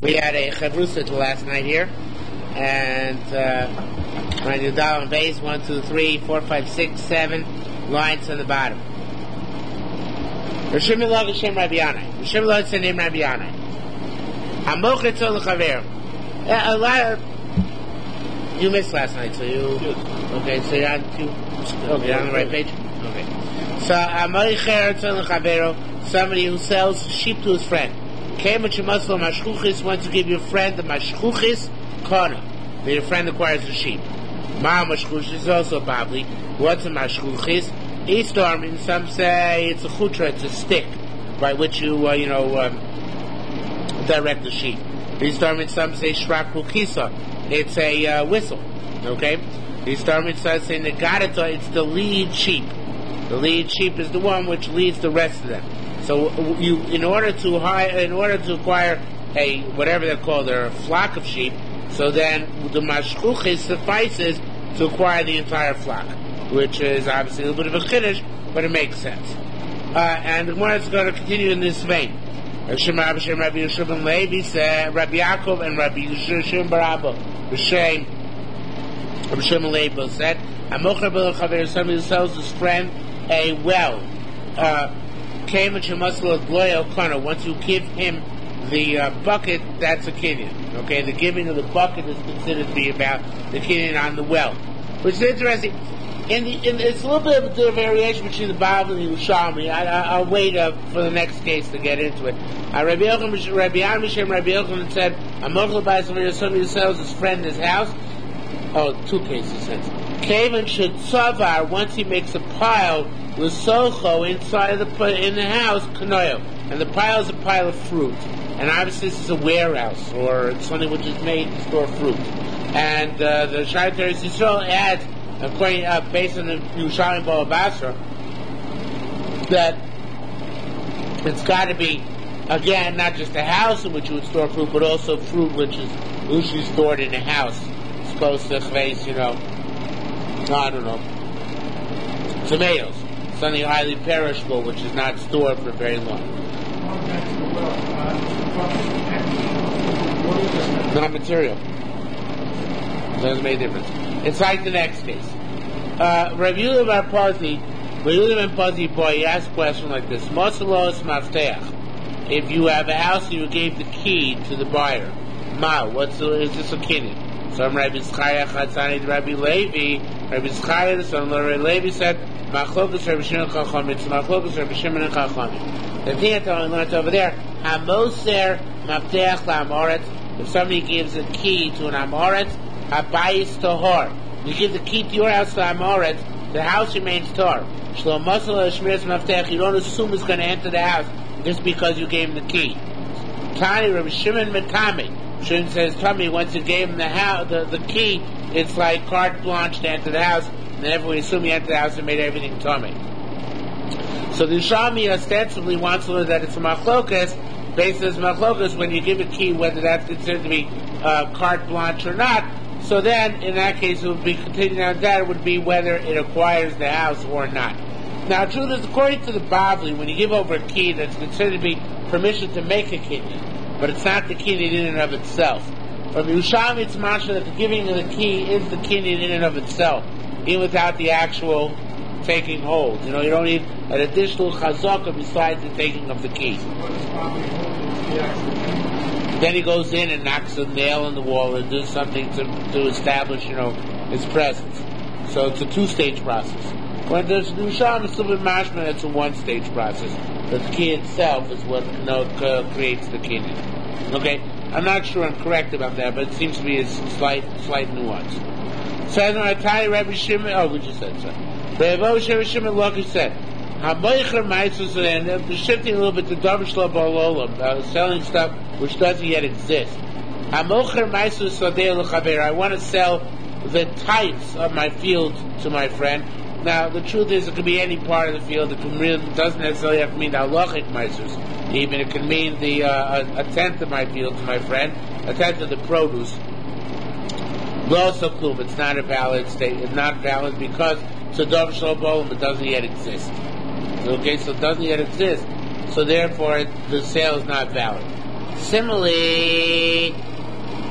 We had a chavrusa last night here, and on your dollar base, 1, 2, 3, 4, 5, 6, 7 lines on the bottom. Rishim Log Hashem Rabbi Yanai. Rishim Log is the name Rabbi Yanai. Hamocher Tzol L'Chaver. A lot of you missed last night, so you okay? So you're on you're on the right page. Okay. So Hamocher Tzol L'Chaver, somebody who sells sheep to his friend. Came at Shemaslo Mashchuchis, wants to give your friend the Mashchuchis Kana. That your friend acquires a sheep. Ma Mashchuchis is also probably. What's a Mashchuchis? Eastorming, some say it's a chutra, it's a stick by which you, direct the sheep. Eastorming, some say shrak kisa, it's a whistle. Okay? Eastorming, some say negadata, it's the lead sheep. The lead sheep is the one which leads the rest of them. So you, in order to acquire a whatever they're called, they're a flock of sheep. So then the mashchuchis suffices to acquire the entire flock, which is obviously a little bit of a chiddush, but it makes sense. And the Gemara is going to continue in this vein. Rabbi Yeshua Levi said, Rabbi Yaakov and Rabbi Yeshua Barabba, Rabbi Shimon Levi said, somebody who sells his friend a well. Once you give him the bucket, that's a kinyan. Okay, the giving of the bucket is considered to be about the kinyan on the well, which is interesting. It's a little bit of a variation between the Bible and the Yerushalmi. I'll wait for the next case to get into it. Rabbi Yochanan said, somebody who sells his friend his house. Oh, two cases since. Kavan should tzavar, once he makes a pile with socho inside in the house, kanoyo. And the pile is a pile of fruit. And obviously this is a warehouse, or it's something which is made to store fruit. And the Shai Teres Yisrael adds, according based on the Yerushalmi Bava Basra, that it's got to be, again, not just a house in which you would store fruit, but also fruit which is usually stored in a house. It's supposed to face, tomatoes, something highly perishable, which is not stored for very long. Non-material. Doesn't make a difference. It's like the next case. Rabbi Yehuda ben Pazi, boy, he asked a question like this: Mosalos mafteach. If you have a house and you gave the key to the buyer, is this a kinyan? So Rabbi Zchariah Chatzani, Rabbi Levi, the son of Rabbi Levi said, Machlokas Rabbi Shimon and Chachamim. It's Machlokas Rabbi Shimon and Chachamim. The thing I learned over there, Hamoser mafteach la'amoret. If somebody gives a key to an amoret, Habayis Tahor. You give the key to your house to Amoret, the house remains Tahor. Shlom Masala Shmiras Maftech, you don't assume it's going to enter the house just because you gave him the key. Tani Rabbi Shimon Metami. Shimon says, Tami, once you gave him the key, it's like carte blanche to enter the house, and then everyone assume you entered the house and made everything Tami. So the Yerushalmi ostensibly wants to learn that it's a machlokas, based on machlokas, when you give a key, whether that's considered to be carte blanche or not. So then, in that case, it would be continuing on that. It would be whether it acquires the house or not. Now, truth is, according to the Bavli, when you give over a key, that's considered to be permission to make a kinyan, but it's not the kinyan in and of itself. From Yerushalmi, it's mashma that the giving of the key is the kinyan in and of itself, even without the actual taking hold. You don't need an additional chazaka besides the taking of the key. Then he goes in and knocks a nail in the wall and does something to establish, his presence. So it's a two-stage process. When there's Yerushalmi, it's a little bit mashman, it's a one-stage process. But the key itself is what creates the kinyan. Okay? I'm not sure I'm correct about that, but it seems to be a slight nuance. So I tell you, Rabbi Shimon, we just said so. Rabbi Shimon Loki said, Hamoicher Maisus, and shifting a little bit to Davish Lobolam, selling stuff which doesn't yet exist. Hamoicher Maisus Sadeh L'Chaver, I want to sell the types of my field to my friend. Now, the truth is, it could be any part of the field. It doesn't necessarily have to mean the halachic Maisus. Even it can mean a tenth of my field to my friend, a tenth of the produce. Also, klum, it's not a valid state. It's not valid because it's a Davish Lobolam, it doesn't yet exist. Okay, so it doesn't yet exist. So therefore, the sale is not valid. Similarly,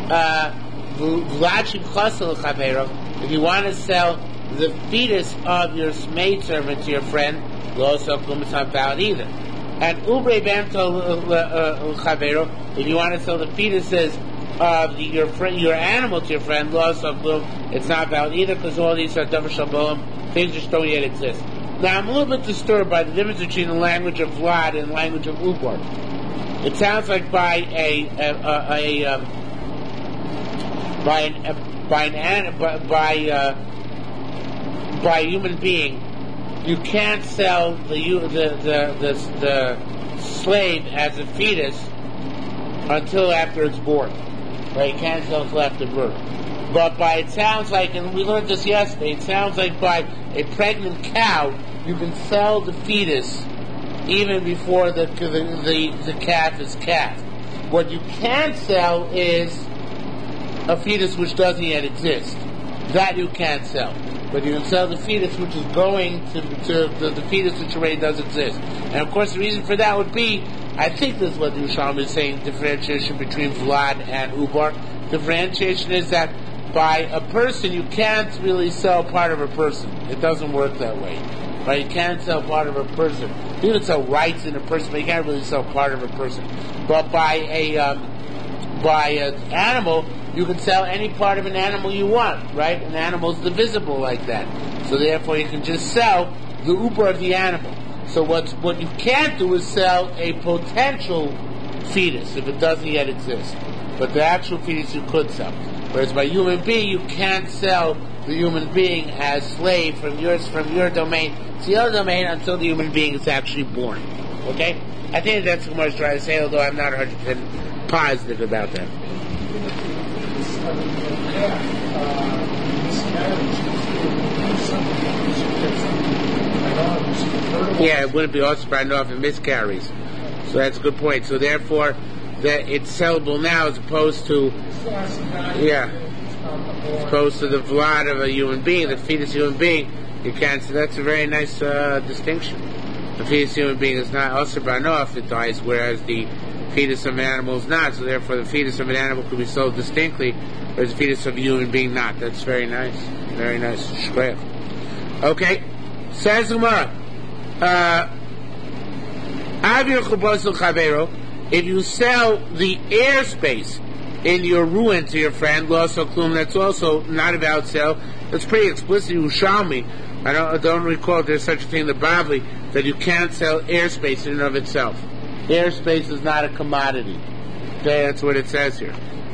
If you want to sell the fetus of your maidservant to your friend, it's not valid either. And if you want to sell the fetuses of your animal to your friend, it's not valid either, because all these are things which don't yet exist. Now, I'm a little bit disturbed by the difference between the language of Vlad and the language of Ubar. It sounds like by a human being, you can't sell the slave as a fetus until after it's born. Right? You can't sell until after birth. But it sounds like, and we learned this yesterday, it sounds like by a pregnant cow, you can sell the fetus even before the calf is calved. What you can't sell is a fetus which doesn't yet exist. That you can't sell. But you can sell the fetus which is going to the fetus which already does exist. And of course the reason for that would be, I think this is what the Yerushalmi is saying, differentiation between Vlad and Ubar. Differentiation is that by a person you can't really sell part of a person. It doesn't work that way. Right? You can't sell part of a person. You can sell rights in a person, but you can't really sell part of a person. But by an animal, you can sell any part of an animal you want, right? An animal's divisible like that. So therefore you can just sell the uber of the animal. So what you can't do is sell a potential fetus if it doesn't yet exist. But the actual fetus you could sell. Whereas by human being, you can't sell the human being as slave from your domain to your domain until the human being is actually born. Okay? I think that's what I was trying to say, although I'm not 100% positive about that. Yeah, it wouldn't be also brought off in miscarries. So that's a good point. So therefore, that it's sellable now as opposed to the vlad of a human being, the fetus human being. You can't. So that's a very nice distinction. The fetus human being is not also brought off; it dies, whereas the fetus of an animal is not. So therefore, the fetus of an animal could be sold distinctly, whereas the fetus of a human being not. That's very nice. Very nice. Shkoyach. Okay. Says Gemara. If you sell the airspace in your ruin to your friend, that's also not a valid sale. That's pretty explicit. Yerushalmi. I don't recall if there's such a thing in the Bavli that you can't sell airspace in and of itself. Airspace is not a commodity. Okay, that's what it says here.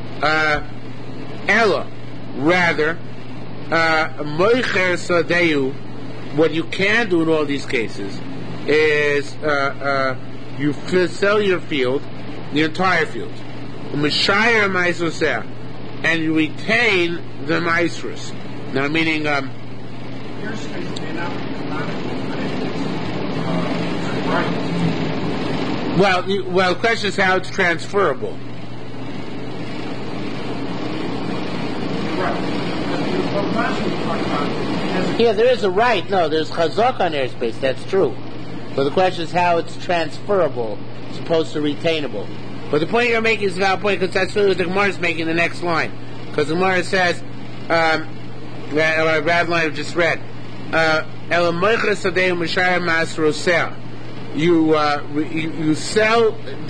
Ella, rather, moicher sadeu. What you can do in all these cases is you sell your field, the entire field, and you retain the maisrus. Now, meaning, well, the question is how it's transferable. Yeah, there is a right. No, there's chazak on airspace. That's true. But the question is how it's transferable, as opposed to retainable. But the point you're making is a valid point, because that's really what the Gemara is making in the next line. Because the Gemara says, that red line I've just read, you sell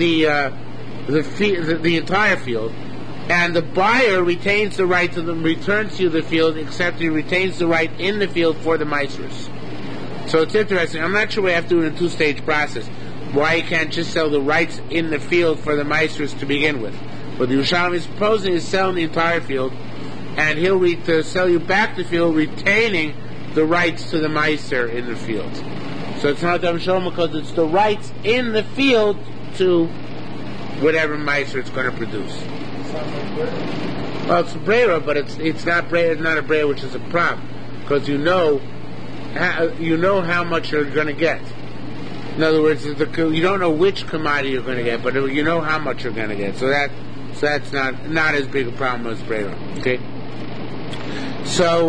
the entire field, and the buyer retains the right to them, returns you the field, except he retains the right in the field for the maisrus. So it's interesting. I'm not sure we have to do it in a two-stage process. Why you can't just sell the rights in the field for the maisrus to begin with. But the Yerushalmi is proposing is selling the entire field, and he'll sell you back the field, retaining the rights to the meiser in the field. So it's not Dam Shalom because it's the rights in the field to whatever meiser it's going to produce. Well, it's a brera, but it's not brera. It's not a brera, which is a problem, because you know how much you're going to get. In other words, you don't know which commodity you're going to get, but you know how much you're going to get. So that's not as big a problem as brera. Okay. So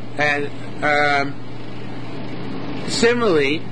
similarly,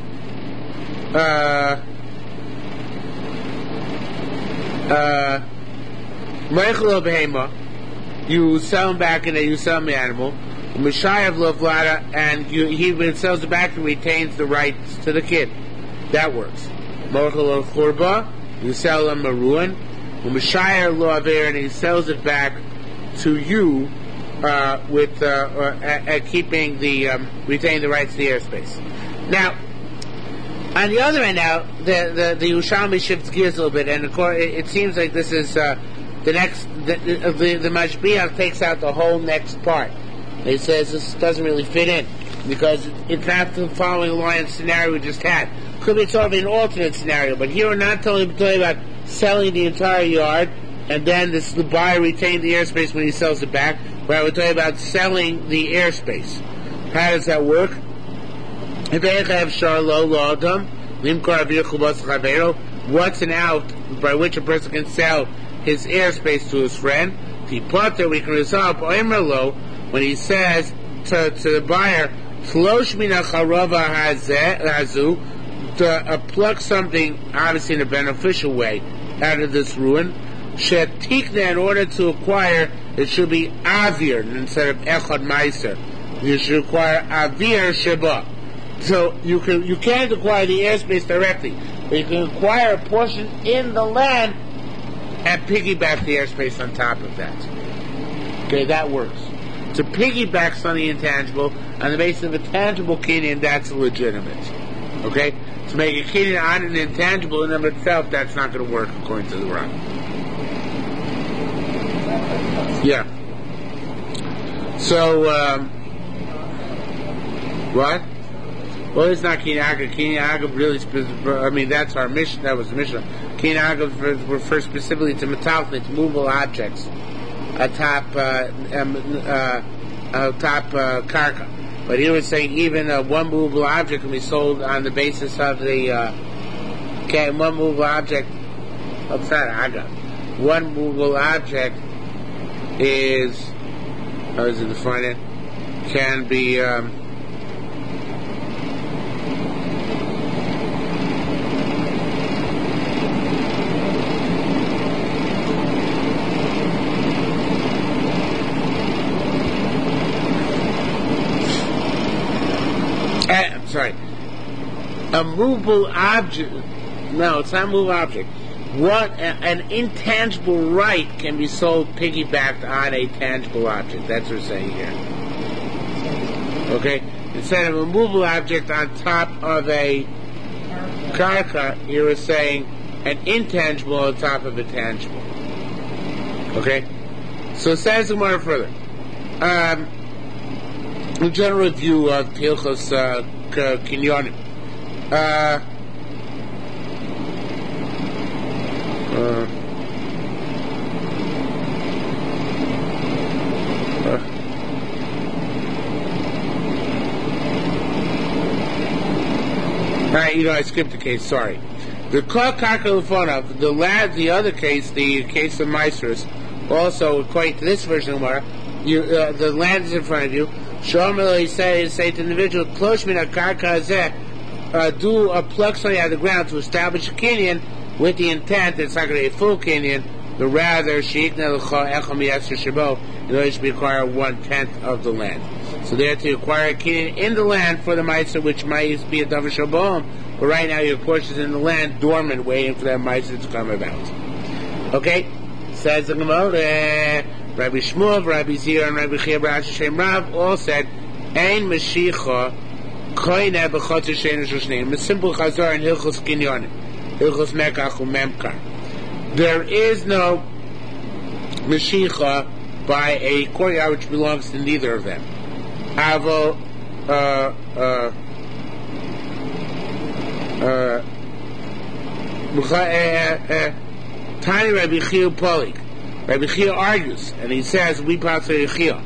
you sell him back and then you sell him the animal. Mishayev Lovlada, and he sells it back and retains the rights to the kid. That works. Mochel Churba, you sell him a ruin. Mishayev Loaver, and he sells it back to you with keeping the retaining the rights to the airspace. Now, on the other end, now the Yerushalmi shifts gears a little bit, and of course, it seems like this is the next. The Mashbiach takes out the whole next part. He says this doesn't really fit in because it's not the following line scenario we just had. Could be sort of an alternate scenario, but here we're not telling about selling the entire yard and then the buyer retained the airspace when he sells it back. Right, we're talking about selling the airspace. How does that work? What's an out by which a person can sell his airspace to his friend? The potter we can resolve when he says to the buyer, to pluck something, obviously in a beneficial way, out of this ruin. Shetikna, in order to acquire, it should be avir instead of echad meiser. You should acquire avir sheba. So you can't acquire the airspace directly, but you can acquire a portion in the land and piggyback the airspace on top of that. Okay, that works. To piggyback something intangible on the basis of a tangible kinyan, that's legitimate. Okay? To make a kinyan on an intangible in and of itself, that's not going to work according to the Ran. Yeah. So, what? Well, it's not Kinyan Agav. Kinyan Agav really, that's our mission. That was the mission. Kinyan Agav refers specifically to metallic, to movable objects atop karka. But he was saying even one movable object can be sold on the basis of the one movable object. It's not Agav. One movable object is, how is it defined? Can be a movable object. No, it's not a movable object. What an intangible right can be sold piggybacked on a tangible object. That's what we're saying here. Okay? Instead of a movable object on top of a karka, you were saying an intangible on top of a tangible. Okay? So it says more further. A general review of Hilchos Kinyonim. I skipped a case, sorry. The the other case, the case of Meisers, also according to this version of Gemara, the land is in front of you. Shomel say to the individual, do a pluck something out of the ground to establish a kinyan with the intent that it's not going to be a full kinyan, but rather in order to acquire 1/10 of the land. So they have to acquire a kinyan in the land for the meiser, which might be a davar shabom, but right now your portion is in the land dormant, waiting for that meiser to come about. Okay, says the Gemara. Rabbi Shmuel, Rabbi Zira, and Rabbi Chia Bar Hashem Rav all said, "Ein Mashiach koine b'chotzer she'ein shneim." A simple chazar in Hilchos Kinyonim, Hilchos Mekach u'Memkar. There is no Mashiach by a courtyard which belongs to neither of them. Avo Tani Rabbi Chia Polik. Rabbi Chia argues, and he says, we pass Rabbi Chia.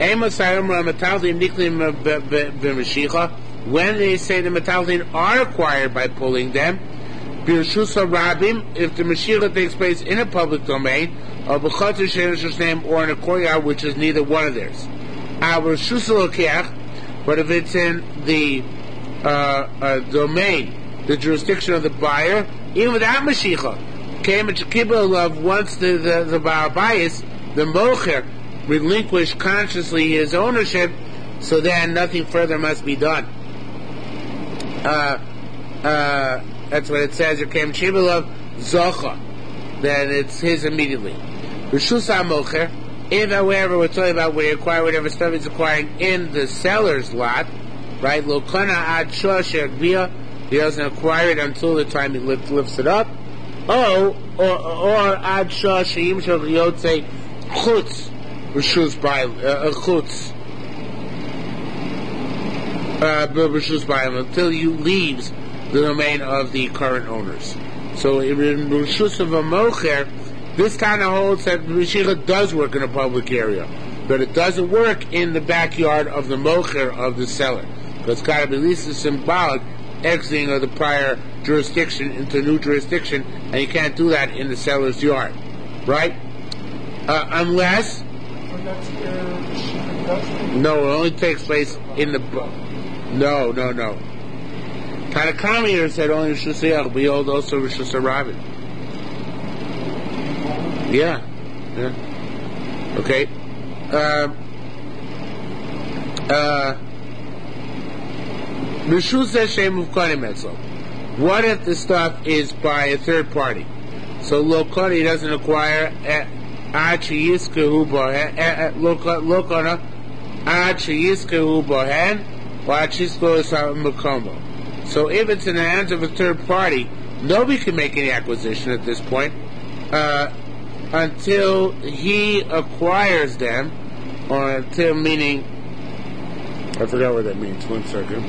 When they say the metalzin are acquired by pulling them, if the Mashiach takes place in a public domain, or in a courtyard which is neither one of theirs. But if it's in the domain, the jurisdiction of the buyer, even without Mashiach, came a Chekibah of once the Baal Bayis, the Mocher, relinquish consciously his ownership, so then nothing further must be done. That's what it says. Yekem Shibilov Zocha. Then it's his immediately. Rishus HaMocher. If, however, we're talking about where you acquire whatever stuff is acquiring in the seller's lot, right? Lo kana ad shosher gvia. He doesn't acquire it until the time he lifts it up. Or ad shosher yimshol yotze chutz rishus chutz rishus b'ayim until you leaves the domain of the current owners. So in Rishus of a Mocher, this kind of holds that Mashiach does work in a public area, but it doesn't work in the backyard of the Mocher of the seller. Because it's got to be at least a symbolic exiting of the prior jurisdiction into new jurisdiction, and you can't do that in the seller's yard. Right? Unless... No, it only takes place in the... No. Tanakama here said only Rishus Hayach, but hold also Rishus HaRabin. Yeah. Okay. Rishus Hashem Mufkanim Etzlo. What if the stuff is by a third party? So Lokana, he doesn't acquire Ad Sheyizkehu Bohen Lokana Ad Sheyizkehu Bohen or Ad Sheyizkehu Mukomo. So if it's in the hands of a third party, nobody can make any acquisition at this point until he acquires them, or until, meaning, I forgot what that means. 1 second.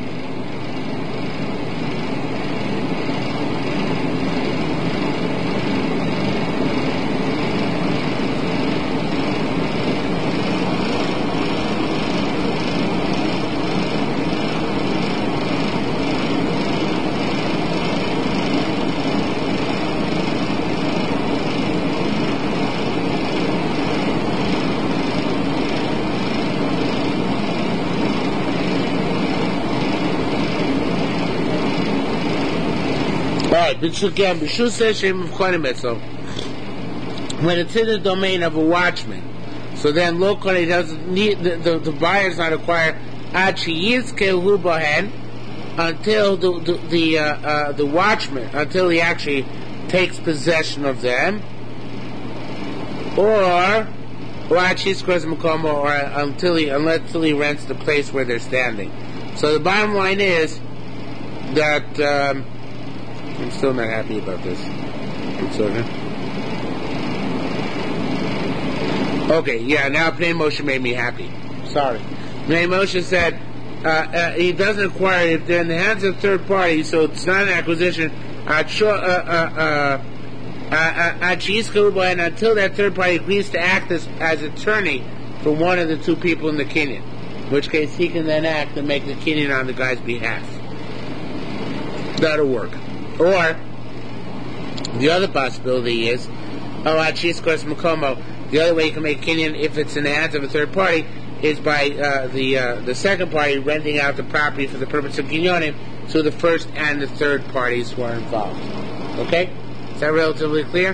When it's in the domain of a watchman, so then locally doesn't need the buyer's not acquired until the watchman, until he actually takes possession of them, or until he rents the place where they're standing. So the bottom line is that I'm still not happy about this. Okay, yeah, now Pnei Moshe made me happy. Sorry. Pnei Moshe said he doesn't acquire it. They're in the hands of third party, so it's not an acquisition. Until that third party agrees to act as attorney for one of the two people in the kinyan, in which case he can then act and make the kinyan on the guy's behalf. That'll work. Or the other possibility is, the other way you can make kinyan if it's in the hands of a third party is by the second party renting out the property for the purpose of kinyanim to the first and the third parties who are involved. Okay? Is that relatively clear?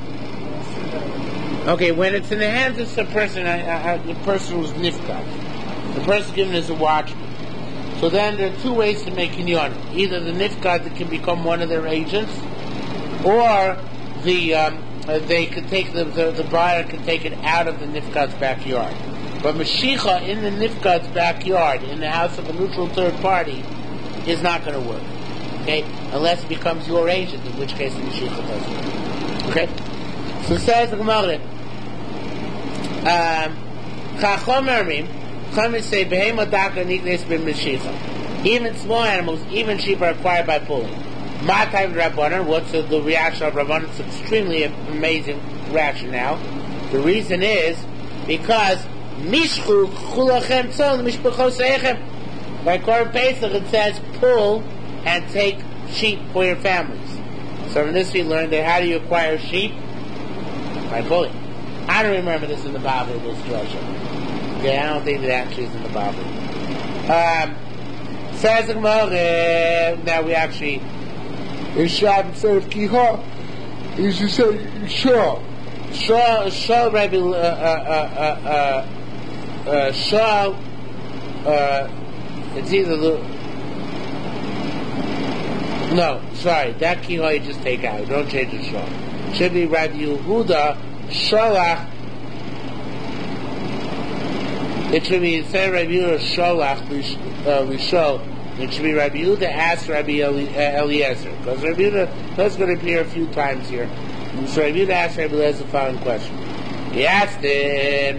Okay, when it's in the hands of the person, the person who's nifkat, the person given as a watchman. So then there are two ways to make kinyan. Either the nifkat can become one of their agents, or they could take the buyer can take it out of the nifkat's backyard. But Mashicha in the nifkat's backyard, in the house of a neutral third party, is not going to work. Okay, unless it becomes your agent, in which case the Mashicha does work. Okay, so says the Gemara. Say even small animals, even sheep, are acquired by pulling. My type of Rabbanan, what's the reaction of Rabbanan? It's extremely amazing reaction now. The reason is because Mishchu Chulachem Tzon Mishpachosechem. By Korban Pesach it says pull and take sheep for your families. So from this we learned that how do you acquire sheep? By pulling. I don't remember this in the Bible, this drasha. Okay, I don't think that actually is in the Bible. Says the Gemara, now we actually, in Shab instead of Kihah, you should say Shah. Shal Rabbi Shal. It's either no, sorry, that kihoi you just take out. Don't change the shal. Should be Rabbi Yehuda Shalach. It should be instead of Rabbi Yehuda Shalach Lishol. It should be Rabbi Yehuda asked Rabbi Eliezer, because Rabbi Yehuda that's going to appear a few times here. And so Rabbi Yehuda asked Rabbi Eliezer the following question. He asked him,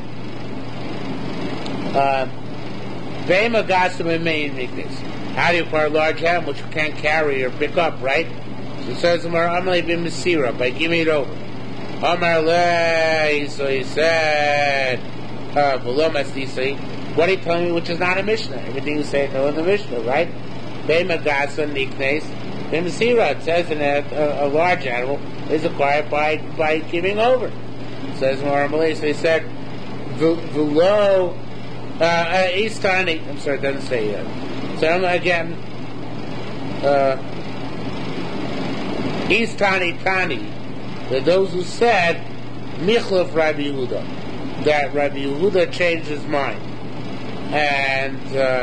"Ve'ema gasim emein miknes." How do you acquire a large animal which you can't carry or pick up, right? So it says, "Amar Amalei bin Mesira," by giving it over. Amar Lei, so he said, "V'lo masdisei." What are you telling me, which is not a Mishnah? Everything you say no in the Mishnah, right? Ve'ema gasim niknes bin Mesira. It says in a large animal is acquired by giving over. It says Amar Amalei, so he said, "V'lo." Istani. I'm sorry, it doesn't say yet. So again, Istani Tani. That those who said Michlef Rabbi Yehuda, that Rabbi Yehuda changed his mind, and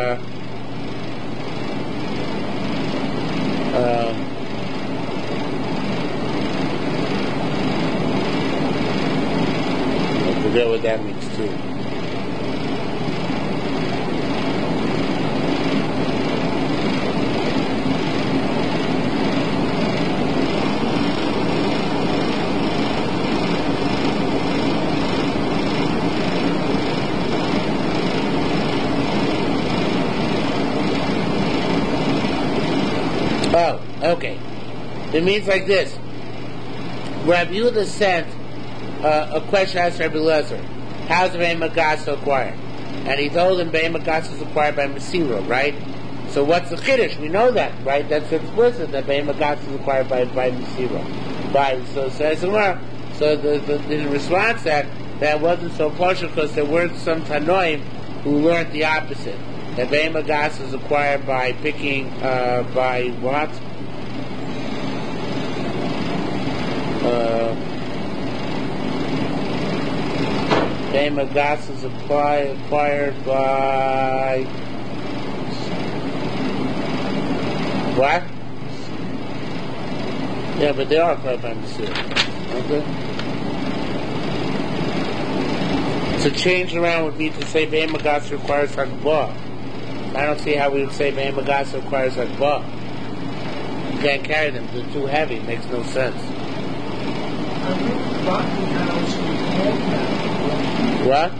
I forget what that means too. Oh, okay. It means like this. Rabbi Yehuda sent a question asked Rabbi Eliezer, how's the Be'ema Gasa acquired? And he told him Be'ema Gasa is acquired by Mesira, right? So what's the Chiddush? We know that, right? That's explicit, that Be'ema Gasa is acquired by Mesira. So in response to that wasn't so partial because there weren't some Tanoim who learned the opposite. That Be'ema Gasa is acquired by picking, by what? Be'ema Gasa is acquired by what? Yeah, but they are acquired by Mesira. Okay. So change around would be to say Be'ema Gasa requires Hagbah. I don't see how we would say Be'ema Gasa requires Hagbah. You can't carry them; they're too heavy. It makes no sense. What?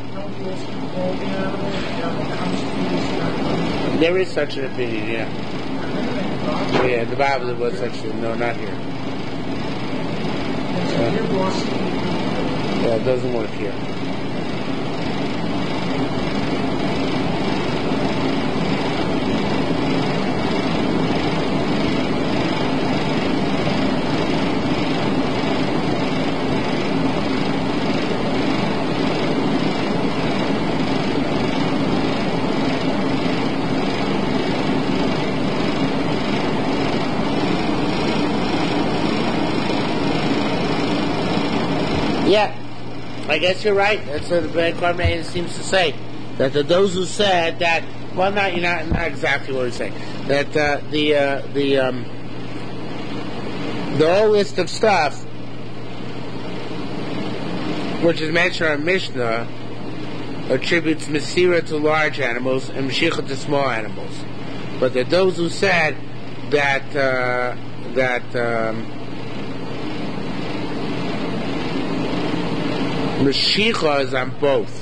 There is such an opinion, yeah. Yeah, in the Bible there was such a, no, not here. Yeah, it doesn't work here. Yeah, I guess you're right. That's what the Ben Carmena seems to say. That those who said that, well, not exactly what he's saying. That the whole list of stuff, which is mentioned in Mishnah, attributes Mesira to large animals and Mashiach to small animals. But that those who said that Mashiach is on both.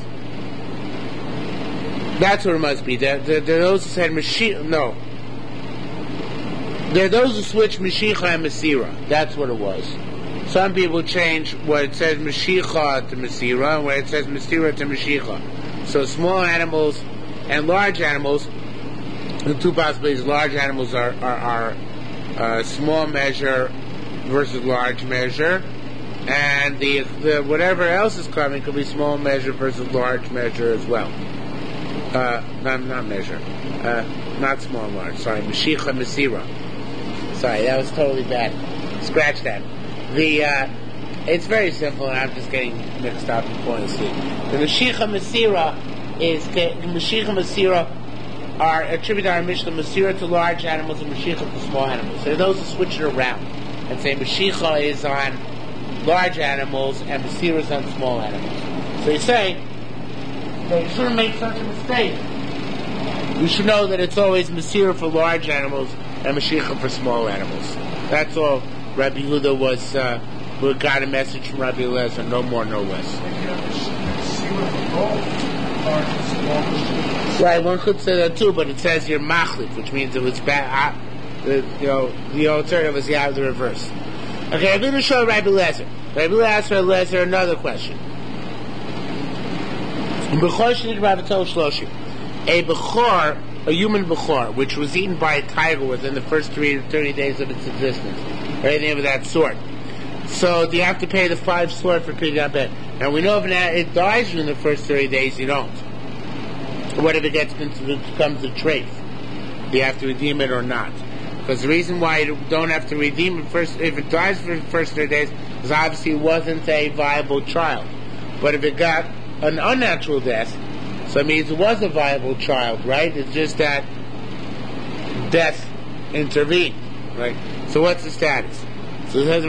That's what it must be. There are those who said Mashiach. No. There are those who switch Mashiach and Mesira. That's what it was. Some people change where it says Mashiach to Mesira and where it says Mesira to Mashiach. So small animals and large animals, the two possibilities, large animals are small measure versus large measure. And the whatever else is coming could be small measure versus large measure as well. Not measure. Not small and large. Sorry, Mashiach Mesira. Sorry, that was totally bad. Scratch that. It's very simple, and I'm just getting mixed up and falling asleep. The Mashiach Masira is Mashiach Masira are attributed our Mishnah Masira to large animals and Mashiach to small animals. So those who switch it around and say Mashiach is on large animals and Masira is on small animals. So you say that you shouldn't make such a mistake. You should know that it's always Masira for large animals and Mashiach for small animals. That's all. Rabbi Yehuda got a message from Rabbi Eliezer, no more, no less. Right, one could say that too, but it says here machlif, which means it was bad. The alternative is the reverse. Okay, I'm going to show Rabbi Eliezer. Rabbi Eliezer, another question. A bechor, a human bechor, which was eaten by a tiger within the first 30 days of its existence, or anything of that sort. So do you have to pay the 5 slot for picking up it? And we know if it dies in the first 30 days, you don't. What if it becomes a treif? Do you have to redeem it or not? Because the reason why you don't have to redeem it first, if it dies for the first 30 days, is obviously it wasn't a viable child. But if it got an unnatural death, so it means it was a viable child, right? It's just that death intervened, right? So what's the status? So it says,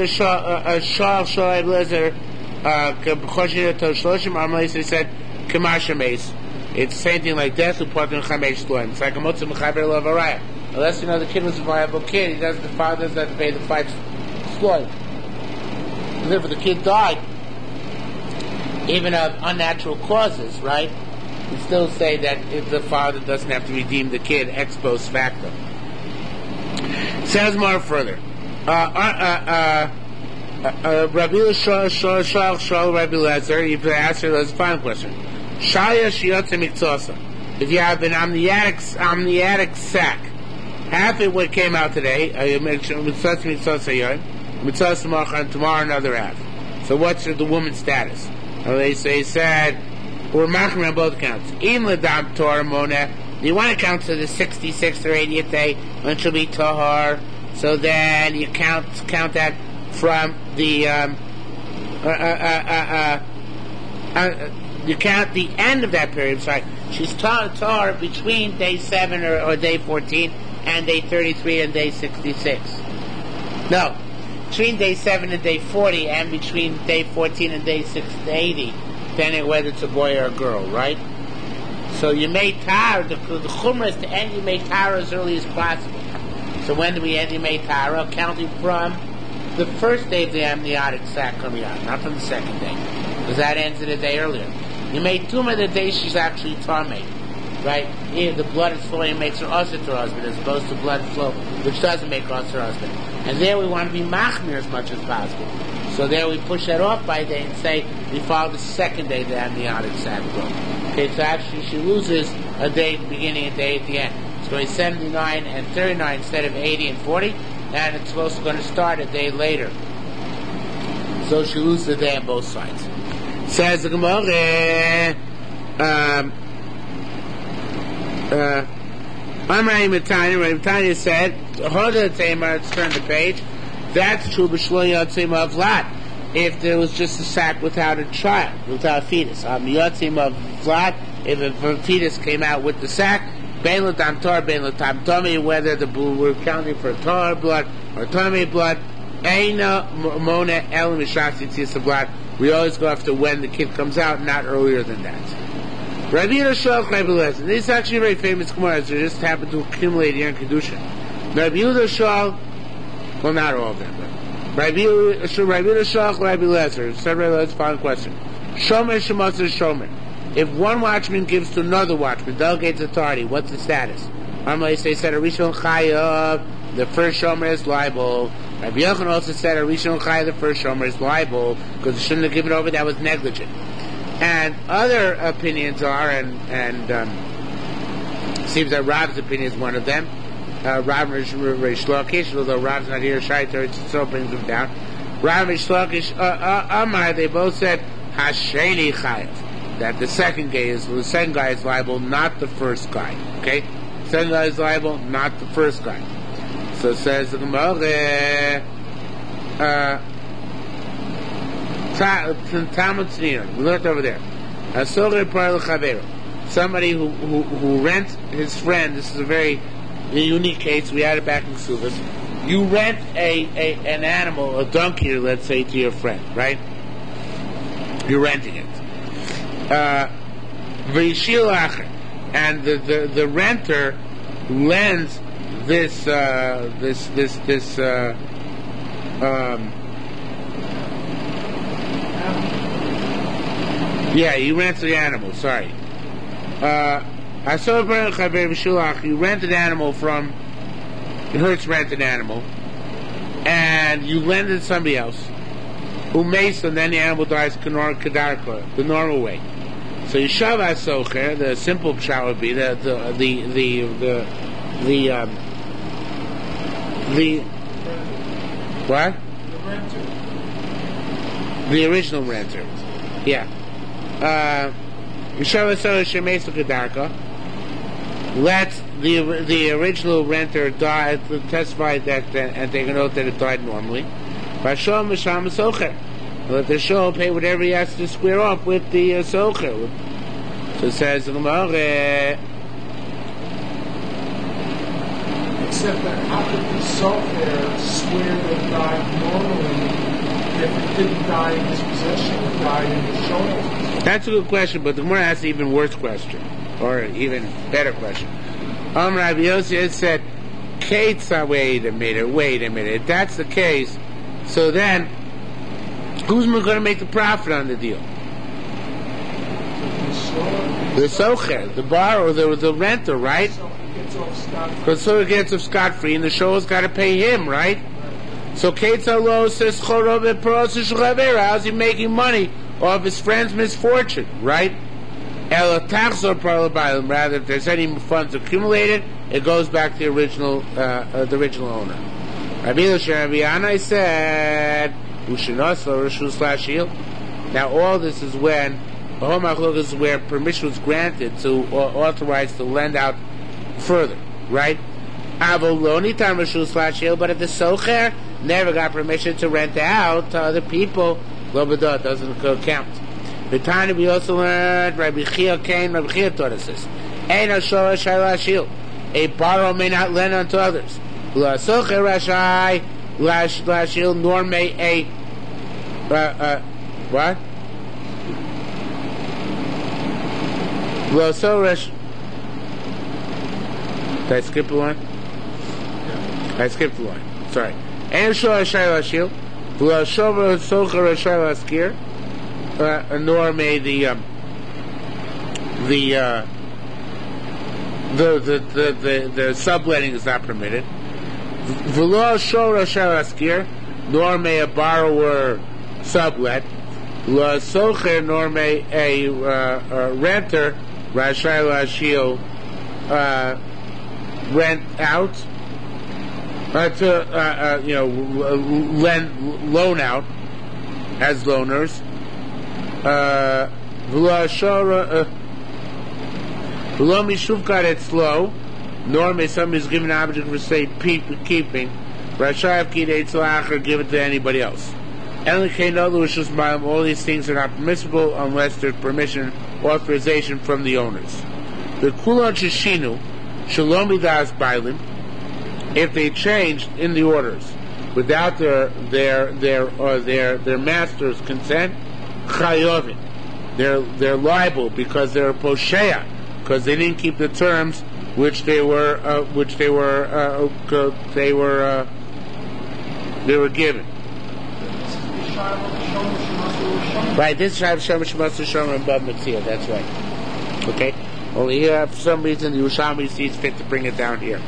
he said, it's the same thing like death. It's like a motzah mechaber lavaraya. Unless you know the kid was a viable kid, the father doesn't have to pay the 5 sloy. And if the kid died, even of unnatural causes, right? You still say that if the father doesn't have to redeem the kid ex post facto. Says more further. Rabbi Eliezer, you ask her the final question. Shaya shiyotze miktzasa. If you have an amniotic sac, half it what came out today, tomorrow another half. So what's the woman's status? They said we're marking on both counts. In ledam Torah mona, you want to count to the 66th or 80th day when she'll be tahar. So then you count that from the you count the end of that period. Sorry, she's tahar between day 7 or day 14 and day 33 and day 66. No, between day 7 and day 40 and between day 14 and day 80, depending on whether it's a boy or a girl, right? So you made tahar, the chumrah is to end you made tahar as early as possible. So when do we end you made tahar? Counting from the first day of the amniotic sac coming out, not from the second day, because that ends in a day earlier. You made tumah the day she's actually tamei, right? Here the blood is flowing and makes her usher to her husband, as opposed to blood flow which doesn't make her usher to her husband. And there we want to be machmir as much as possible. So there we push that off by a day and say we follow the second day of the amniotic sac growth. Okay, so actually she loses a day at the beginning and a day at the end. It's going to be 79 and 39 instead of 80 and 40, and it's also going to start a day later. So she loses a day on both sides. Says the Gemara, Amrei Matanya said, Hoda Tamar, let's turn the page. That's true, B'shlo Yotzim of Vlat. If there was just a sac without a child, without a fetus. Yotzim of Vlat, if a fetus came out with the sac, Bein L'tam Tor, Bein L'tam Tomi, whether we're counting for Tor blood or Tomi blood, Eina Mona El Mishasi Tzis blood. We always go after when the kid comes out, not earlier than that. Rabbi Yehuda Rabbi Eliezer. This is actually a very famous Gemara. They just happened to accumulate here in Kedushin. Rabbi Yehuda Shal, well, not all of them, but Rabbi Yehuda Rabbi Eliezer. Said Rabbi Eliezer, final question. Shomer Shemasar Shomer. If one watchman gives to another watchman, delegates authority, what's the status? They said a Rishon Chayav, the first Shomer is liable. Rabbi Yochanan also said a Rishon Chayav, the first Shomer is liable, because he shouldn't have given over, that was negligent. And other opinions are, and seems that Rav's opinion is one of them. Rav Rish Lakish, although Rav's not here, Shaitor still brings him down. Rav Rish Lakish, Amar, they both said Hasheni Chayav, that the second guy is liable, not the first guy. Okay, second guy is liable, not the first guy. So it says the Gemara. Talmud Tznion. We learned over there. Somebody who rents his friend. This is a very unique case. We had it back in Suvas. You rent an animal, a donkey, let's say, to your friend, right? You're renting it. And the renter lends this he rents the animal, sorry. You rent an animal from Hertz, rent an animal, and you lend it to somebody else who makes, and then the animal dies the normal way. So Yishav HaSocher, the simple pshat would be the what? The renter. The original renter. Yeah. Yishav HaSocher Shemeis L'Kedarka. Let the original renter die, testify that and take a note that it died normally. Vashom Misham Socher. Let the show pay whatever he has to square off with the socher. So it says the Gemara. Except that how could the socher swear that it died normally if it didn't die in his possession, it died in his show? That's a good question, but the Gemara asks an even worse question, or even better question. Rabbi Yossi said, Ketza, wait a minute. If that's the case, so then who's going to make the profit on the deal? The socher, the borrower, the renter, right? Because so he gets off scot-free, and the shower's got to pay him, right? So Ketza Lo says, how's he making money off his friend's misfortune, right? Rather, if there's any funds accumulated, it goes back to the original owner. Rabbi Yana said, now all this is when is where permission was granted to authorize to lend out further, right? But if the socher never got permission to rent out to other people, it doesn't count. The time we also learned, Rabbi Chia taught us this. A borrower may not lend unto others. Nor may a what? Did I skip the line? I skipped the line. Sorry. Nor may the subletting is not permitted. Nor may a borrower sublet. Nor may a renter rent out loan out as loaners. Nor may somebody who's given an object for safe keeping give it to anybody else. All these things are not permissible unless there's permission, authorization from the owners. The kulon shishinu shalom das bailim, if they changed in the orders without their master's consent, chayovin, they're liable because they're posheya, because they didn't keep the terms which they were given. Right, this is Shem Shemasu Shomer and Bab Metzia, that's right. Okay? Only here, for some reason, the Yerushalmi sees fit to bring it down here.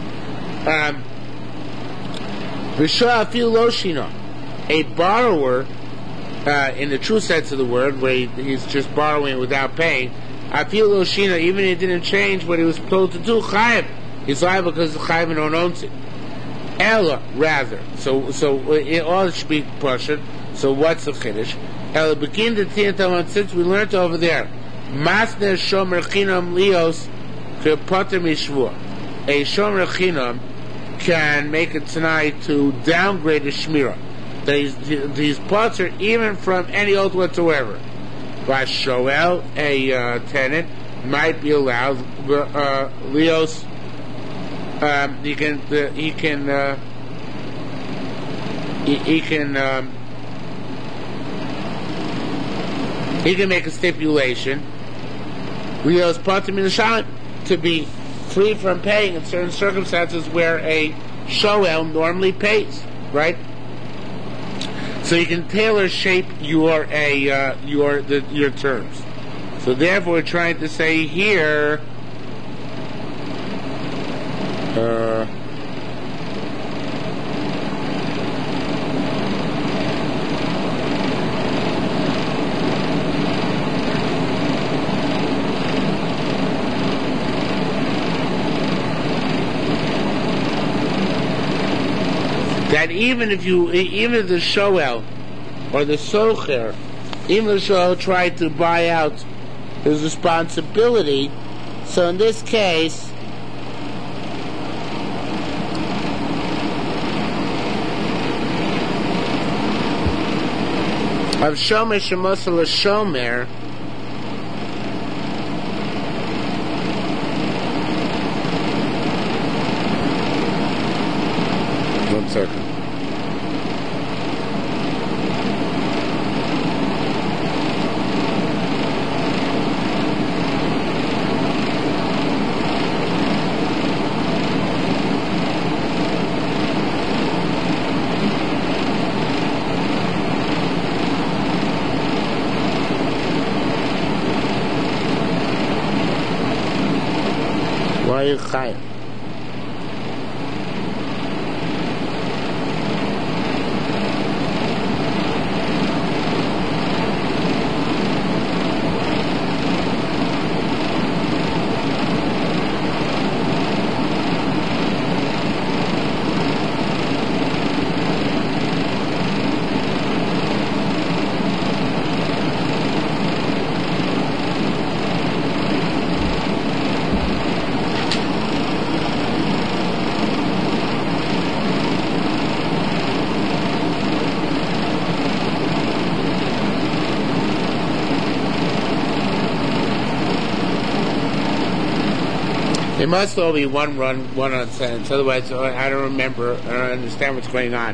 A borrower, in the true sense of the word, where he's just borrowing without paying, even if he didn't change what he was told to do, Chayiv. He's liable because the Chayiv don't own it. Ella, rather. So it all should be Pashut. So what's the Chiddush? Ella, begin to Tiyantam, since we learned over there, Masner Shomer Chinam Lios Kepoter Mishvur. A Shomer Chinam can make it tonight to downgrade the Shmirah. These parts are even from any oath whatsoever. But Shoel, a tenant, might be allowed. Leos, he can make a stipulation. Leos parts to be free from paying in certain circumstances where a Shoel normally pays, right? So you can tailor shape your terms. So therefore, we're trying to say here. That even if the Shoel or the Socher, even the Shoel tried to buy out his responsibility, so in this case, of Shomer Shemosel Shomer, one second. Why are you chayav? There must all be one on sentence, otherwise I don't remember, I don't understand what's going on.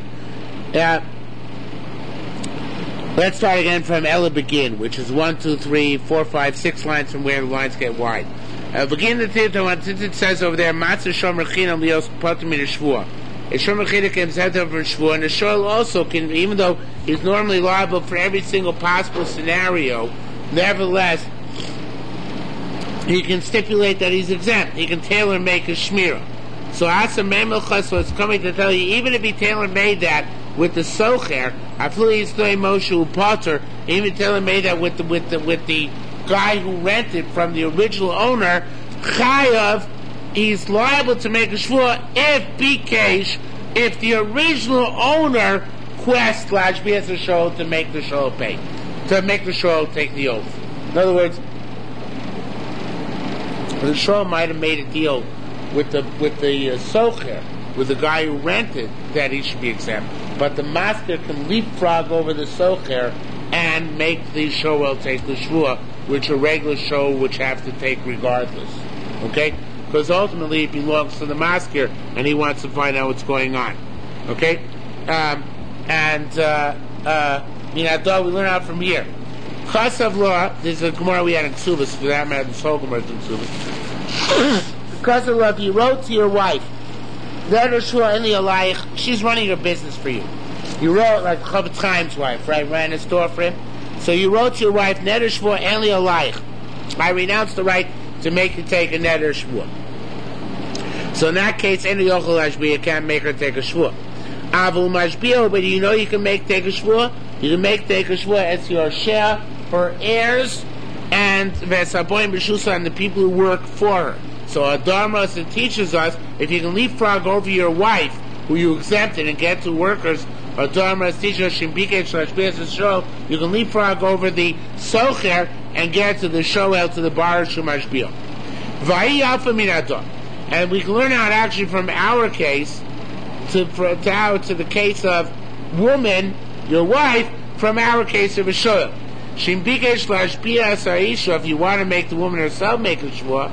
Let's start again from Ella Begin, which is 1, 2, 3, 4, 5, 6 lines from where the lines get wide. Begin the Tita, it says over there, Matzah Shomer Chinam Lios Potem in a Shvua. A Shomer Chinam can set over a Shvua, and a Shoel also can, even though he's normally liable for every single possible scenario, nevertheless, he can stipulate that he's exempt. He can tailor-make a shmirah. So Asa Memelchas was coming to tell you, even if he tailor-made that with the socher, Afli Yisnoi Moshe Upater, even tailor-made that with the guy who rented from the original owner, Chayav, he's liable to make a shvua if Bikesh, if the original owner quests Lashbi as a show to make the show pay, to make the show take the oath. In other words, the show might have made a deal with the socher, with the guy who rented, that he should be exempt. But the master can leapfrog over the socher and make the show take the shvua, which a regular show would have to take regardless. Okay? Because ultimately it belongs to the master, and he wants to find out what's going on. Okay? We learn out from here. Chasav law, there's a Gemara we had in Ksubas, for that matter, this whole Gemara is in Ksubas. Chasav law, if you wrote to your wife, let her shua in the alayich, she's running her business for you. You wrote, like Chavetz Chaim's wife, right, ran a store for him. So you wrote to your wife, neder shvua en li alayich. I renounce the right to make you take a neder shvua. So in that case, any yochel hashbiyah can't make her take a shvua. Avul mashbiyah, but you know you can take a shvua? You can take a shvua as your share, her heirs, and Vesaboim B'Shusa, and the people who work for her. So Adar teaches us, if you can leapfrog over your wife, who you exempted, and get to workers, Adar teaches us, you can leapfrog over the Socher, and get to the Shoel, to the Bar Shumashbiyah. Va'i Alpha Minadar. And we can learn out actually from our case, to the case of woman your wife from our case of a shul. Shim bikesh lashpia asaisha, if you want to make the woman herself make a shvua,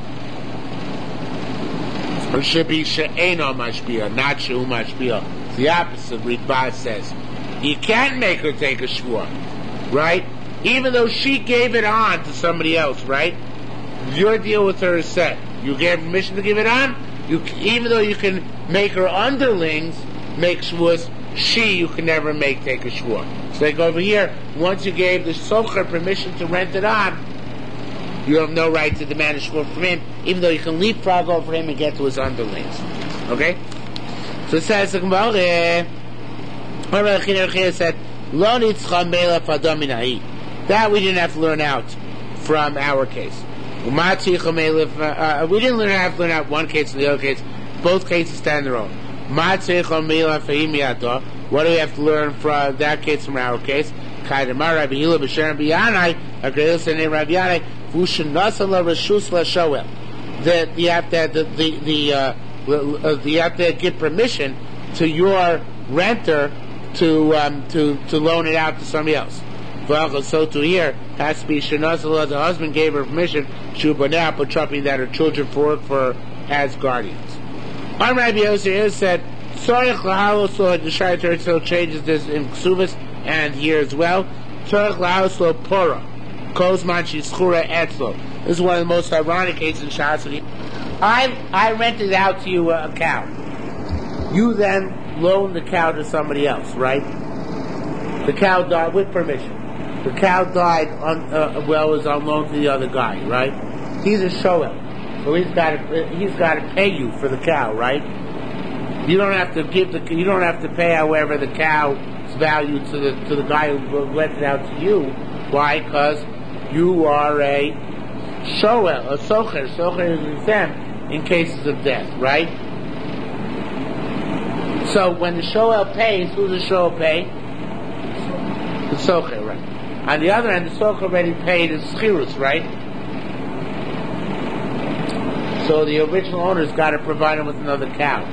it should be she'eno mashpia, not she'u mashpia. It's the opposite. Ritba says you can't make her take a shvua, right? Even though she gave it on to somebody else, right? Your deal with her is set. You gave permission to give it on. Even though you can make her underlings make shvuas, you can never take a shvua. So like over here, once you gave the socher permission to rent it on, you have no right to demand a shvua from him, even though you can leapfrog over him and get to his underlings. Okay? So it says, said, that we didn't have to learn out from our case. We didn't have to learn out one case and the other case. Both cases stand their own. What do we have to learn from that case from our case? That you have to give permission to your renter to loan it out to somebody else. So to here has to be Shanazala, the husband gave her permission to put trumping that her children work for as guardians. On Rabbi Yosef said, Tzorich lahalos lo, the Shai Torah still changes this in Ksubas and here as well. Tzorich lahalos lo pora, kozman shischura etzlo. This is one of the most ironic cases in Shasri. I rented out to you a cow. You then loaned the cow to somebody else, right? The cow died with permission. The cow died was on loan to the other guy, right? He's a shoel, so he's got to pay you for the cow, right? You don't have to pay, however, the cow's value to the guy who lent it out to you. Why? Because you are a shoel, a socher. Socher is exempt in cases of death, right? So when the shoel pays, who does the shoel pay? The socher, right? On the other hand, the socher already paid his schirus, right? So the original owner's got to provide him with another cow,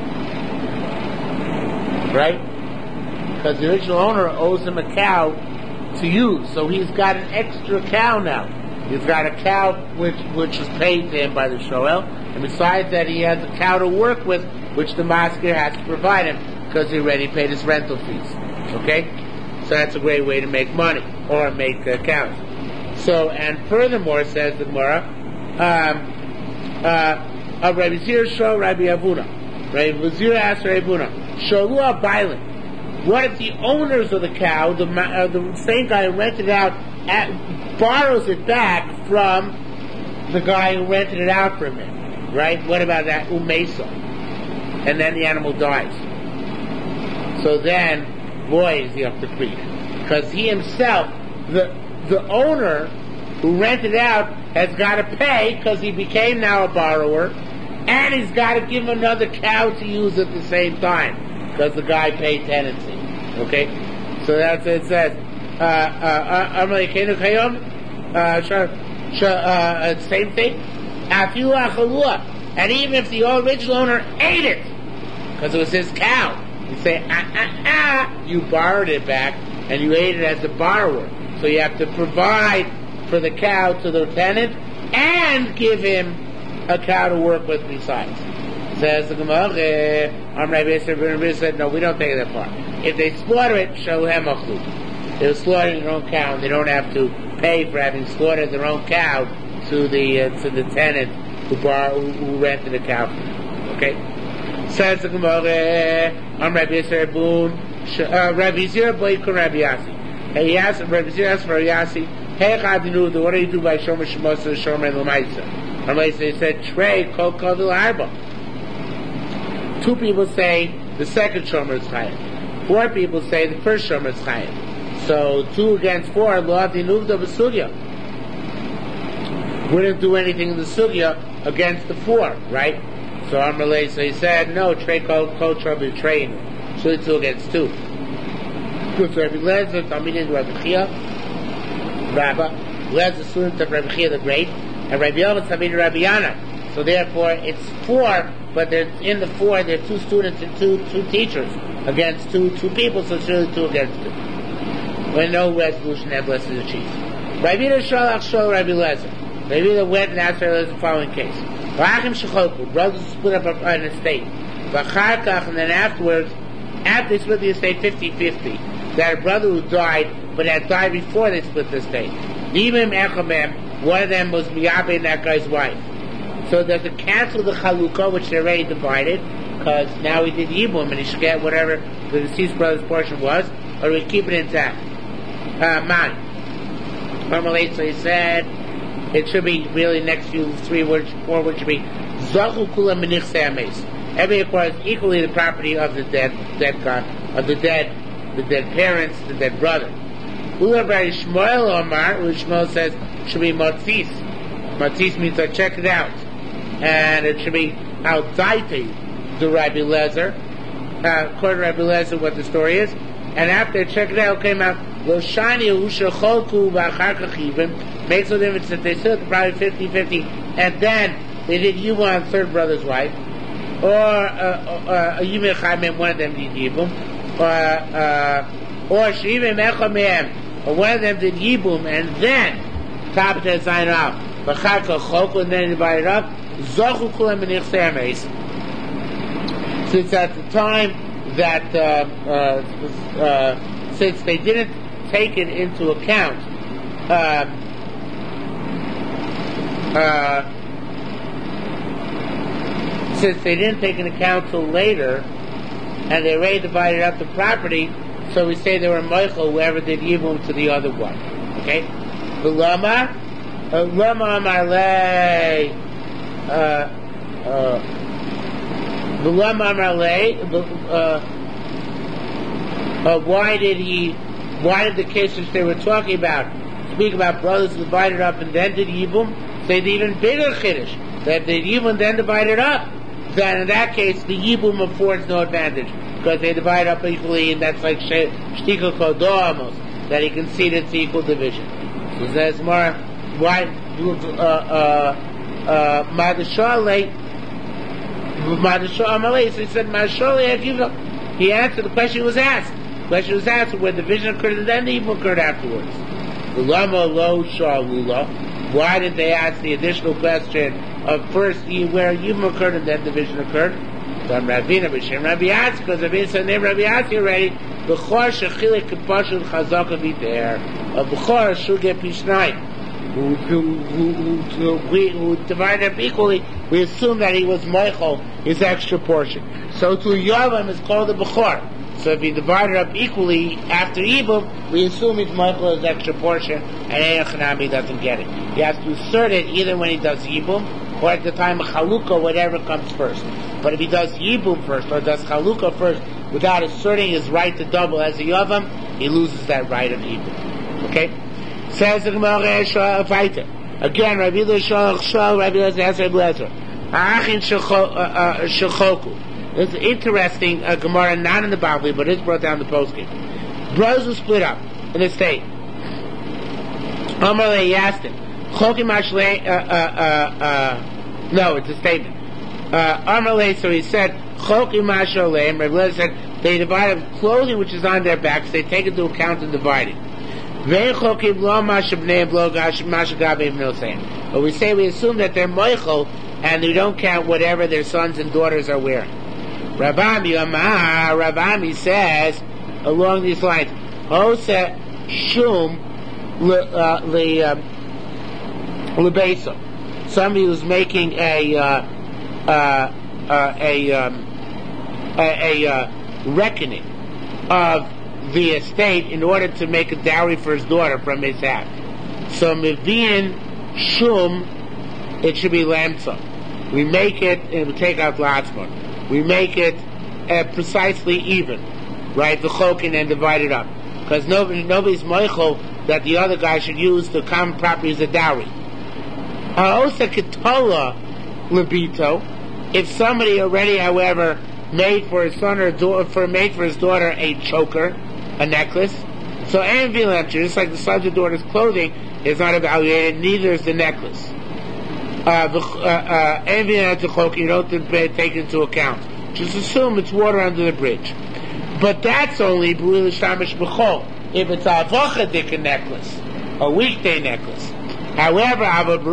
right? Because the original owner owes him a cow to use, so he's got an extra cow now. He's got a cow which is paid to him by the shoel, and besides that, he has a cow to work with, which the masker has to provide him because he already paid his rental fees. Okay. So that's a great way to make money, or make cows. So, and furthermore, says the Gemara, Rabbi Zir show Rabbi Avuna. Rabbi Zir asked Rabbi Avuna, Sholua Bailing. What if the owners of the cow, the same guy who rented it out, borrows it back from the guy who rented it out from him? Right? What about that? Umesa. And then the animal dies. So then, boy, is he up the creek. Because he himself, the owner who rented out, has got to pay because he became now a borrower, and he's got to give him another cow to use at the same time because the guy paid tenancy. Okay? So that's what it says. Same thing. And even if the original owner ate it, because it was his cow, you say, you borrowed it back, and you ate it as a borrower. So you have to provide for the cow to the tenant, and give him a cow to work with besides. Says the Gemara, Rabbi said, no, we don't take that part. If they slaughter it, shalhem achlu. They're slaughtering their own cow, and they don't have to pay for having slaughtered their own cow to the tenant who rented the cow. Okay? Says the Gemara, Rabbi Zir Boikun Rabbi Yasi. He asked Rabbi Zir asked for Rabbi Yasi, hey Chadinu, what do you do by Shomer Shemosa Shomer L'maisa? He said, Trey Kol Kodil Arba. 2 people say the second Shomer is Chayim. 4 people say the first Shomer is Chayim. So 2 against 4, Lo Adinuvda B'Sugya. Wouldn't do anything in the Sugya against the 4, right? So Amrullah, so he said, no, Trey Kol Trouble Train. So it's 2 against 2. So Rabbi Lezer, Talmidin Rabbi Chia, Rabba, Lezer, student of Rabbi Chia the Great, and Rabbi Yom, Talmidin Rabbi Yana. So therefore, it's 4, but in the 4, there are 2 students and two teachers against two people, so it's really 2 against 2. when no resolution nevertheless is achieved. Rabbi Yehuda Shalach Shol Rabbi Lezer. Rabbi Yehuda went and asked Rabbi Lezer the following case. V'achim shechoku, brothers split up an estate. V'achar kach, and then afterwards, after they split the estate 50-50, that a brother who died, but had died before they split the estate. Nimim echamem, one of them was miyabe, that guy's wife. So does it cancel the chalukah, which they already divided, because now we did yibum, and he should get whatever the deceased brother's portion was, or do we keep it intact? Mine. So he said, it should be really next few 4 words should be Zachu Kula Menich Sames. Everybody acquires equally the property of the dead guy, of the dead parents, the dead brother. Ula Bari Shmuel Omar, which Shmuel says should be Matzis. Matzis means I check it out. And it should be Al-Daiti, the Rabbi Lezer. According to Rabbi Lezer, what the story is. And after I check it out, it came out Loshani Usha Cholku Ba'achar Kachivim. Makes no difference that they still probably 50-50, and then they did Yibum on the third brother's wife, or a Yimei Chaimim, one of them did Yibum, or Shivim Echamim, or one of them did Yibum, and then top to sign off. B'chaka Chok, and then divided up. Zochu Kulam Menich Semes. Since at the time that since they didn't take it into account. Since they didn't take into account till later, and they already divided up the property, so we say they were Michael, whoever did Yibum to the other one. Okay? Lama Amarle, why did the case which they were talking about speak about brothers divided up and then did Yibum? Say the even bigger Chiddush, that the Yibum then divided up. Then in that case, the Yibum affords no advantage, because they divide up equally, and that's like Shtika Kodo almost, that he conceded to equal division. So says more, why, Madashale, so he said, he answered the question was asked. The question was asked where division occurred and then the Yibum occurred afterwards. Why did they ask the additional question of first where Yibum occurred and then division occurred? From Ravina, B'Shem Rabbi Yatz, because Ravina said name Rabbi Yatz already. B'chor shechilik k'pashul chazaka v'iter. A b'chor should get pishnayim. Who divided up equally, we assume that he was Michael, his extra portion. So to Yavam is called a b'chor. So if he divided up equally after Yibum, we assume it's Michael his extra portion, and Eyachanami doesn't get it. He has to assert it either when he does Yibum, or at the time of Chalukah, whatever comes first. But if he does Yibum first, or does Chalukah first, without asserting his right to double as a Yavam, he loses that right of Yibum. Okay? Says the Gemara, again, Rabbi Yehuda Shal, Rabbi Lezer, asked Rabbi Lezer, Ha'achin Shechoku. It's interesting, Gemara, not in the Bavli, but it's brought down the postscript. Brothers were split up in the state. Amalei, he asked him, Chokim Ashlei, no, it's a statement. Amalei, so he said, Chokim Ashlei, and Rabbi Lezer said, they divide up clothing which is on their backs, they take into account and divide it. But we say, we assume that they're Moichel, and we don't count whatever their sons and daughters are wearing. Rabami says along these lines, Hosa Shum Lebesa. Somebody who's making a reckoning of the estate in order to make a dowry for his daughter from his hat. So Mevian Shum, it should be Lamsa. We make it, and we take out Latzman. We make it precisely even, right? The chokin and divide it up, because nobody's moichel that the other guy should use the common property as a dowry. Ha'osa ketola lebito. If somebody already, however, made for his son or made for his daughter a choker, a necklace, so and just like the son's or daughter's clothing is not evaluated, neither is the necklace. You don't take into account. Just assume it's water under the bridge. But that's only if it's a avochadika necklace, a weekday necklace. However,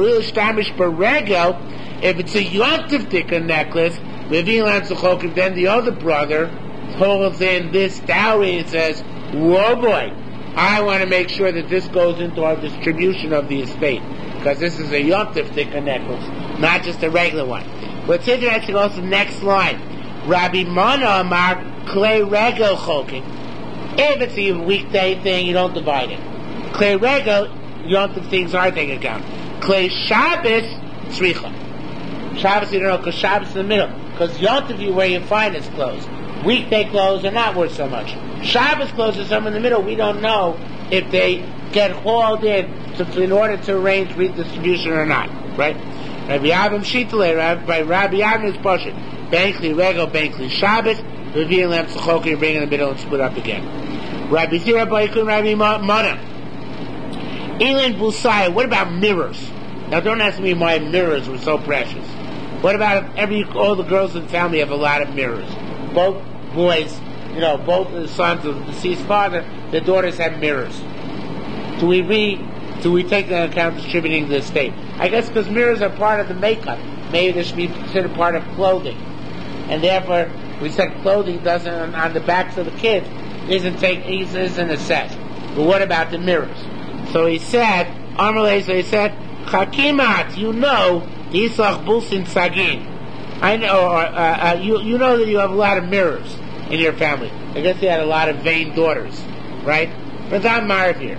if it's a yontifdika necklace, then the other brother holds in this dowry and says, whoa boy, I want to make sure that this goes into our distribution of the estate, because this is a yontifdika necklace, not just a regular one. What's interesting also, next line, Rabbi Mana Amar Klei Regel Choking. If it's a weekday thing, you don't divide it. Klei Regel, yontif things are taken account. Klei Shabbos, Tzricha. Shabbos you don't know, because Shabbos is in the middle. Because yontif, where you find its clothes. Weekday clothes are not worth so much. Shabbos clothes are somewhere in the middle. We don't know if they get hauled in order to arrange redistribution or not. Right? Rabbi Avim Shitale, by Rabbi Avim is Poshet. Bankli Regel, Bankli Shabbos, Reveal Lamp Tzchoki, bring in the middle and split up again. Rabbi Zira Baikun, Rabbi Mana. Elin Busai, what about mirrors? Now don't ask me why mirrors were so precious. What about if all the girls in the family have a lot of mirrors? Both boys, both the sons of the deceased father, their daughters have mirrors. Do we take that into account distributing the estate? I guess because mirrors are part of the makeup. Maybe they should be considered part of clothing. And therefore, we said clothing doesn't, on the backs of the kids, isn't assessed. But what about the mirrors? So he said, Chakimat, Yisach Bulsin Sagin. I know, you know that you have a lot of mirrors in your family. I guess you had a lot of vain daughters, right? Madame Marv here.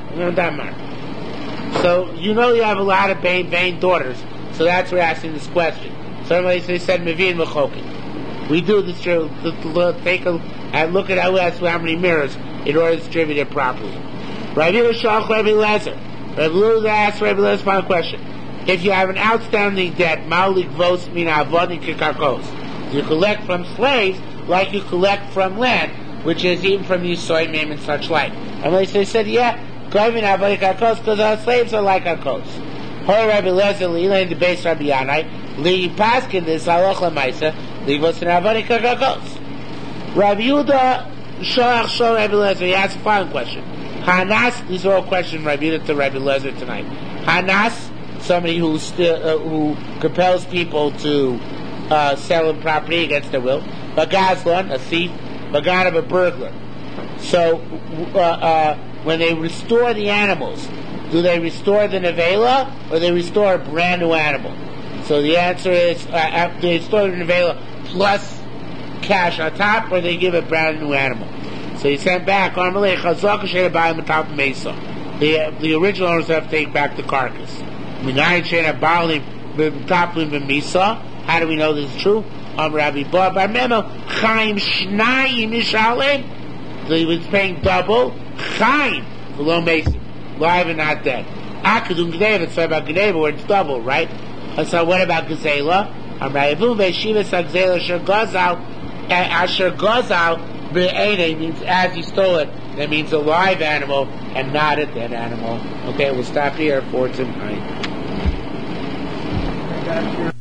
So, you have a lot of vain daughters. So that's why we're asking this question. So they said, Mevin Mechokin. We do this to take a look at how many mirrors in order to distribute it properly. Rabbi Yishach, Rabbi Lezer. Rabbi Lezer asked Rabbi Lezer one question. If you have an outstanding debt, Maulik Vos Mina Avodim Kikarkos. You collect from slaves like you collect from land, which is even from Yisoy Mem and such like. And they said, Avodim Kikarkos, because our slaves are like our coats. Hoy Rabbi Lezer, Lila in the base Rabbi Yanai, Li Paskin, this Aloch Lamaisa, Li Vos Mina Avodim Kikarkos. Rabbi Yehuda, Shoach Rabbi Lezer, he asked a final question. Hanas, these are all questions Rabbi Yehuda to Rabbi Lezer tonight. Hanas, somebody who compels people to sell a property against their will. Bagazlan, a thief. Bagan, a burglar. So, when they restore the animals, do they restore the nevela or they restore a brand new animal? So the answer is, they restore the nevela plus cash on top, or they give a brand new animal. So he sent back, the original owners have to take back the carcass. How do we know this is true? Rabbi Bar Memo, Chaim Shnayim Mishalim. So he was paying double, Chaim, below Mason, live and not dead. Akadum Gneva, it's about Gneva, where it's double, right? And so what about Gazela? Rabbi Veshiva Sagzela Asher Gazal, Be'ene means as he stole it. That means a live animal and not a dead animal. Okay, we'll stop here for tonight.